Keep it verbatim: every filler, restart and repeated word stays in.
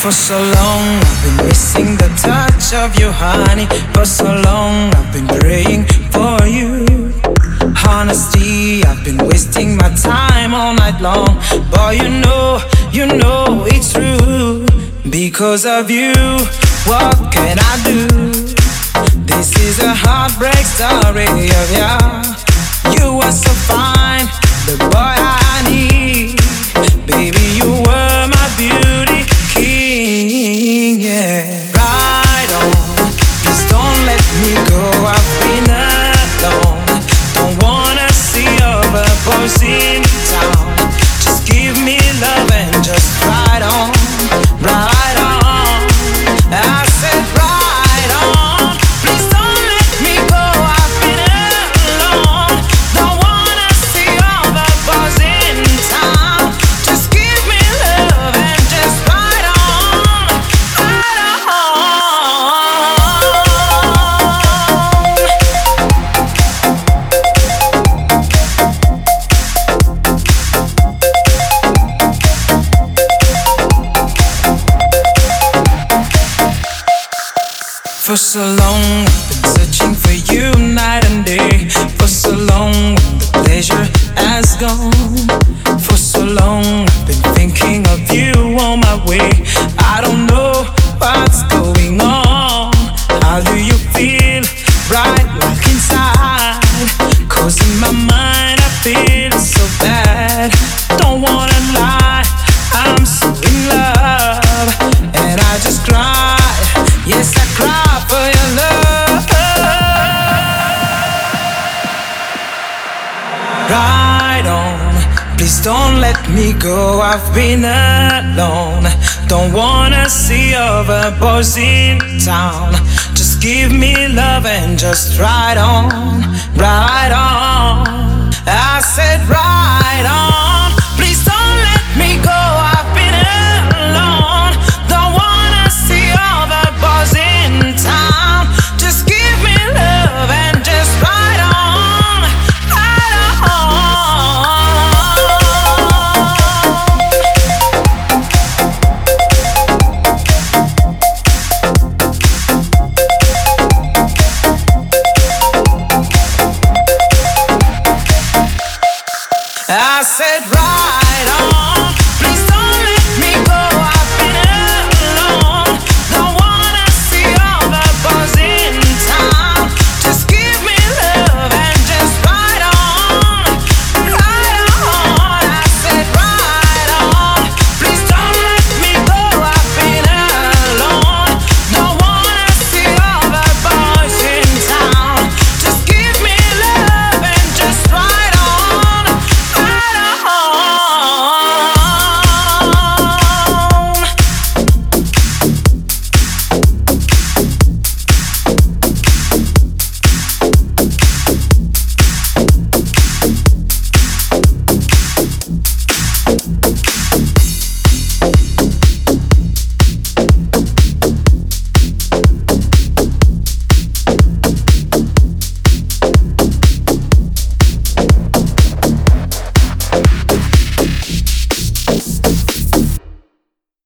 For so long I've been missing the touch of you, honey. For so long I've been praying for you. Honesty, I've been wasting my time all night long. Boy, you know, you know it's true. Because of you, what can I do? This is a heartbreak story of ya. You were so fine, the boy I need. Baby, you were my beauty king, yeah. Right on, please don't let me go. I've been alone. Don't wanna see other boys in town. Just give me love and just ride on, ride on. I said ride on. Please don't let me go. I've been alone. Don't wanna see other boys in town. Just give me love and just ride on, ride For so long I've been searching for you night and day. For so long when the pleasure has gone. For so long I've been thinking of you on my way. I don't know what's going on. How do you feel right like inside? Cause in my mind I feel so bad. Don't wanna lie, I'm so in love. And I just cry, yes I cry for your love. Ride on, please don't let me go. I've been alone. Don't wanna see other boys in town. Just give me love and just ride on, ride on. I said ride on.